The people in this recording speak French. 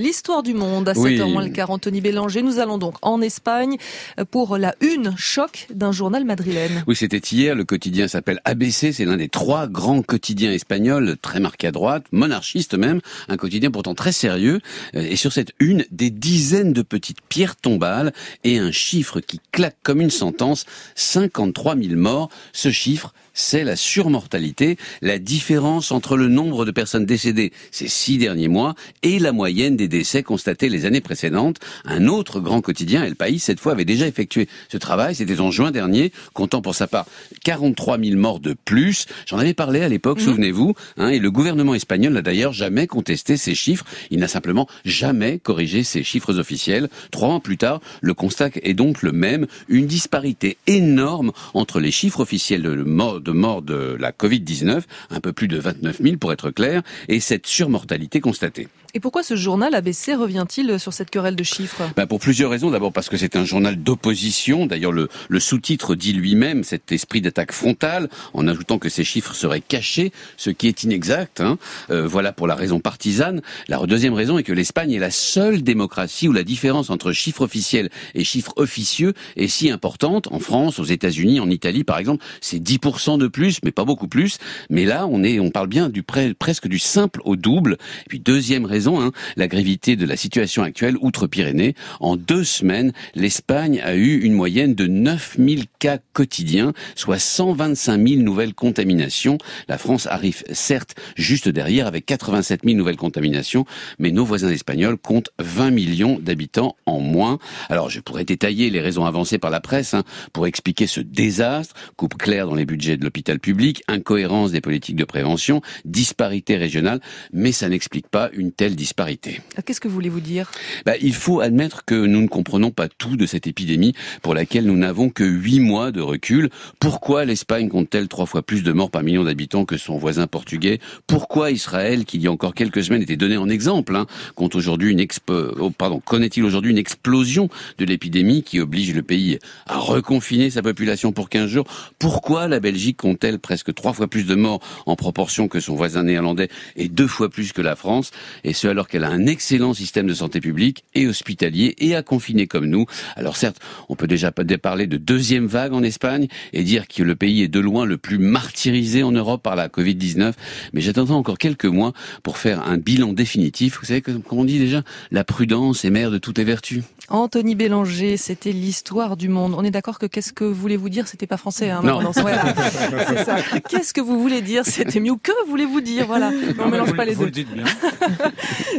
l'histoire du monde à 7h moins le quart. Anthony Bélanger, nous allons donc en Espagne pour la une choc d'un journal madrilène. Oui, c'était hier. Le quotidien s'appelle ABC. C'est l'un des 3 grands quotidiens espagnols, très marqué à droite, monarchiste même. Un quotidien pourtant très sérieux. Et sur cette une, des dizaines de petites pierres tombales et un chiffre qui claque comme une sentence, 53 000 morts. Ce chiffre, c'est la surmortalité, la différence entre le nombre de personnes décédées ces 6 derniers mois et la moyenne des décès constatés les années précédentes. Un autre grand quotidien, El País, cette fois avait déjà effectué ce travail, c'était en juin dernier, comptant pour sa part 43 000 morts de plus. J'en avais parlé à l'époque, souvenez-vous, et le gouvernement espagnol n'a d'ailleurs jamais contesté ces chiffres, il n'a simplement jamais corrigé ces chiffres officiels. 3 ans plus tard, le constat est donc le même, une disparité énorme entre les chiffres officiels de mort de la Covid-19, un peu plus de 29 000 pour être clair, et cette surmortalité constatée. Et pourquoi ce journal ABC revient-il sur cette querelle de chiffres ? Pour plusieurs raisons. D'abord parce que c'est un journal d'opposition. D'ailleurs, le sous-titre dit lui-même cet esprit d'attaque frontale, en ajoutant que ces chiffres seraient cachés, ce qui est inexact. Voilà pour la raison partisane. La deuxième raison est que l'Espagne est la seule démocratie où la différence entre chiffres officiels et chiffres officieux est si importante. En France, aux États-Unis, en Italie, par exemple, c'est 10% de plus, mais pas beaucoup plus. Mais là, on parle bien presque du simple au double. Et puis deuxième raison, la gravité de la situation actuelle outre-Pyrénées. En 2 semaines, l'Espagne a eu une moyenne de 9 000 cas quotidiens, soit 125 000 nouvelles contaminations. La France arrive certes juste derrière avec 87 000 nouvelles contaminations, mais nos voisins espagnols comptent 20 millions d'habitants en moins. Alors je pourrais détailler les raisons avancées par la presse pour expliquer ce désastre, coupe claire dans les budgets de l'hôpital public, incohérence des politiques de prévention, disparité régionale, mais ça n'explique pas une telle disparité. Qu'est-ce que voulez-vous dire ? Il faut admettre que nous ne comprenons pas tout de cette épidémie pour laquelle nous n'avons que 8 mois de recul. Pourquoi l'Espagne compte-t-elle 3 fois plus de morts par million d'habitants que son voisin portugais ? Pourquoi Israël, qui il y a encore quelques semaines était donné en exemple, connaît-il aujourd'hui une explosion de l'épidémie qui oblige le pays à reconfiner sa population pour 15 jours ? Pourquoi la Belgique compte-t-elle presque 3 fois plus de morts en proportion que son voisin néerlandais et 2 fois plus que la France ? Et ce alors qu'elle a un excellent système de santé publique et hospitalier et à confiner comme nous. Alors certes, on peut déjà parler de deuxième vague en Espagne et dire que le pays est de loin le plus martyrisé en Europe par la Covid-19, mais j'attendrai encore quelques mois pour faire un bilan définitif. Vous savez, comme on dit déjà, la prudence est mère de toutes les vertus. Anthony Bélanger, c'était l'histoire du monde. On est d'accord que qu'est-ce que voulez-vous dire ? C'était pas français, Non. Voilà. C'est ça. Qu'est-ce que vous voulez dire ? C'était mieux. Que voulez-vous dire ? Voilà. On mélange pas les deux. Vous le dites bien.